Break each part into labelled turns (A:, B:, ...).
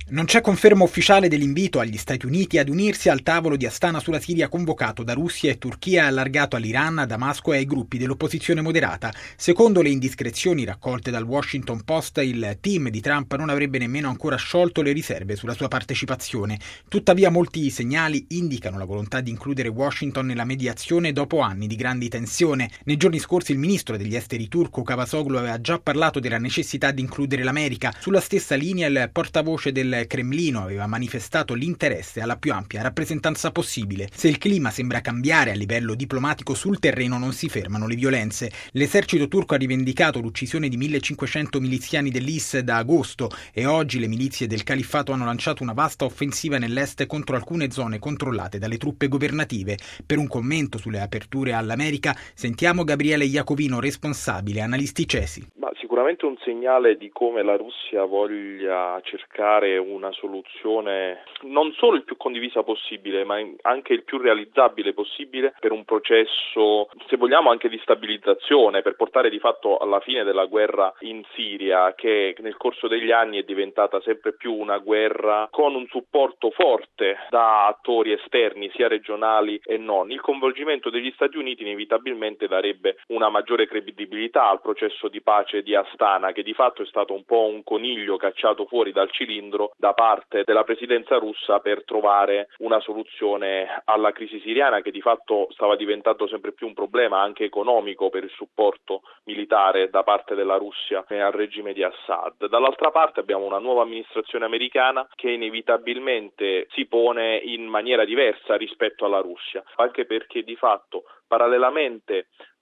A: Non c'è conferma ufficiale dell'invito agli Stati Uniti ad unirsi al tavolo di Astana sulla Siria convocato da Russia e Turchia e allargato all'Iran, a Damasco e ai gruppi dell'opposizione moderata. Secondo le indiscrezioni raccolte dal Washington Post, il team di Trump non avrebbe nemmeno ancora sciolto le riserve sulla sua partecipazione. Tuttavia molti segnali indicano la volontà di includere Washington nella mediazione dopo anni di grandi tensione. Nei giorni scorsi il ministro degli esteri turco Cavusoglu aveva già parlato della necessità di includere l'America. Sulla stessa linea il portavoce del Cremlino aveva manifestato l'interesse alla più ampia rappresentanza possibile. Se il clima sembra cambiare a livello diplomatico, sul terreno non si fermano le violenze. L'esercito turco ha rivendicato l'uccisione di 1500 miliziani dell'IS da agosto e oggi le milizie del califfato hanno lanciato una vasta offensiva nell'est contro alcune zone controllate dalle truppe governative. Per un commento sulle aperture all'America sentiamo Gabriele Iacovino, responsabile analisti CESI.
B: Sicuramente un segnale di come la Russia voglia cercare una soluzione non solo il più condivisa possibile, ma anche il più realizzabile possibile per un processo, se vogliamo, anche di stabilizzazione, per portare di fatto alla fine della guerra in Siria, che nel corso degli anni è diventata sempre più una guerra con un supporto forte da attori esterni, sia regionali e non. Il coinvolgimento degli Stati Uniti inevitabilmente darebbe una maggiore credibilità al processo di pace di Astana, che di fatto è stato un po' un coniglio cacciato fuori dal cilindro da parte della presidenza russa per trovare una soluzione alla crisi siriana, che di fatto stava diventando sempre più un problema anche economico per il supporto militare da parte della Russia al regime di Assad. Dall'altra parte abbiamo una nuova amministrazione americana che inevitabilmente si pone in maniera diversa rispetto alla Russia, anche perché di fatto parallelamente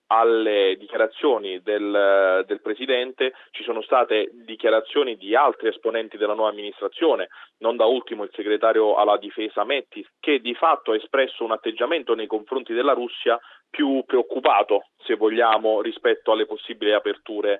B: alle dichiarazioni del Presidente ci sono state dichiarazioni di altri esponenti della nuova amministrazione, non da ultimo il segretario alla difesa Mattis, che di fatto ha espresso un atteggiamento nei confronti della Russia più preoccupato, se vogliamo, rispetto alle possibili aperture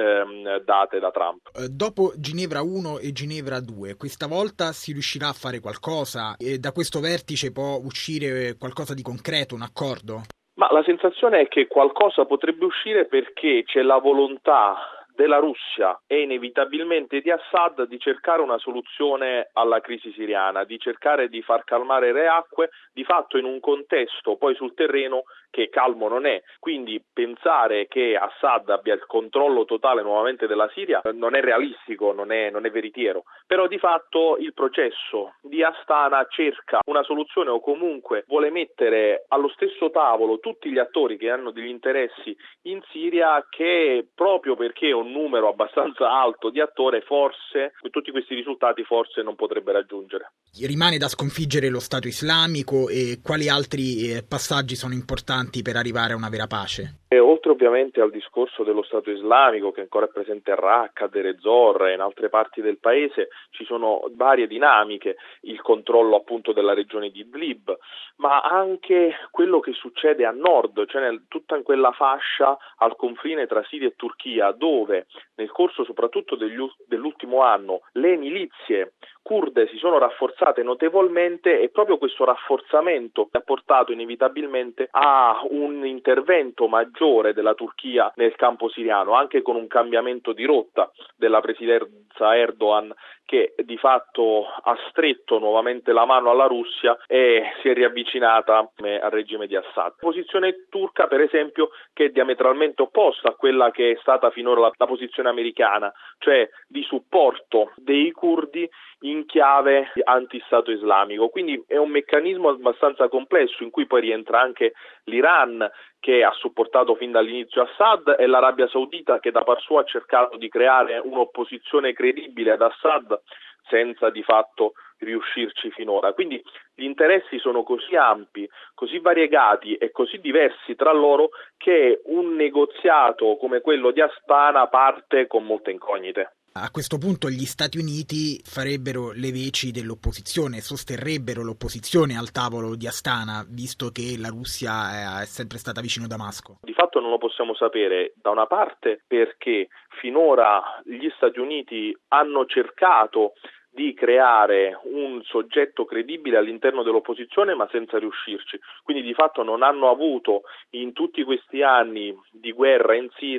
B: date da Trump.
A: Dopo Ginevra 1 e Ginevra 2, questa volta si riuscirà a fare qualcosa e da questo vertice può uscire qualcosa di concreto, un accordo?
B: Ma la sensazione è che qualcosa potrebbe uscire perché c'è la volontà della Russia e inevitabilmente di Assad di cercare una soluzione alla crisi siriana, di cercare di far calmare le acque, di fatto in un contesto poi sul terreno che calmo non è. Quindi pensare che Assad abbia il controllo totale nuovamente della Siria non è realistico, non è veritiero. Però di fatto il processo di Astana cerca una soluzione o comunque vuole mettere allo stesso tavolo tutti gli attori che hanno degli interessi in Siria, che proprio perché è un numero abbastanza alto di attori forse tutti questi risultati forse non potrebbe raggiungere.
A: Rimane da sconfiggere lo Stato islamico e quali altri passaggi sono importanti per arrivare a una vera pace?
B: E oltre ovviamente al discorso dello Stato islamico che ancora è presente a Raqqa, a Deir ez-Zor e in altre parti del paese, ci sono varie dinamiche, il controllo appunto della regione di Idlib, ma anche quello che succede a nord, cioè tutta in quella fascia al confine tra Siria e Turchia, dove nel corso soprattutto dell'ultimo anno le milizie kurde si sono rafforzate notevolmente e proprio questo rafforzamento ha portato inevitabilmente a un intervento maggiore della Turchia nel campo siriano, anche con un cambiamento di rotta della presidenza Erdogan, che di fatto ha stretto nuovamente la mano alla Russia e si è riavvicinata al regime di Assad. Posizione turca, per esempio, che è diametralmente opposta a quella che è stata finora la posizione americana, cioè di supporto dei curdi in chiave anti-Stato islamico. Quindi è un meccanismo abbastanza complesso in cui poi rientra anche l'Iran, che ha supportato fin dall'inizio Assad, e l'Arabia Saudita, che da par sua ha cercato di creare un'opposizione credibile ad Assad senza di fatto riuscirci finora. Quindi gli interessi sono così ampi, così variegati e così diversi tra loro che un negoziato come quello di Astana parte con molte incognite.
A: A questo punto gli Stati Uniti farebbero le veci dell'opposizione, sosterrebbero l'opposizione al tavolo di Astana, visto che la Russia è sempre stata vicino a Damasco.
B: Di fatto non lo possiamo sapere, da una parte perché finora gli Stati Uniti hanno cercato di creare un soggetto credibile all'interno dell'opposizione, ma senza riuscirci. Quindi di fatto non hanno avuto in tutti questi anni di guerra in Siria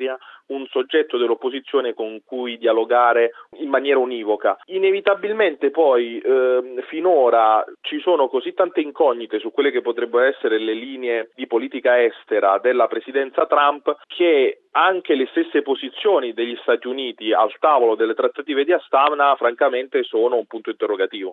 B: un soggetto dell'opposizione con cui dialogare in maniera univoca. Inevitabilmente poi finora ci sono così tante incognite su quelle che potrebbero essere le linee di politica estera della presidenza Trump che anche le stesse posizioni degli Stati Uniti al tavolo delle trattative di Astana francamente sono un punto interrogativo.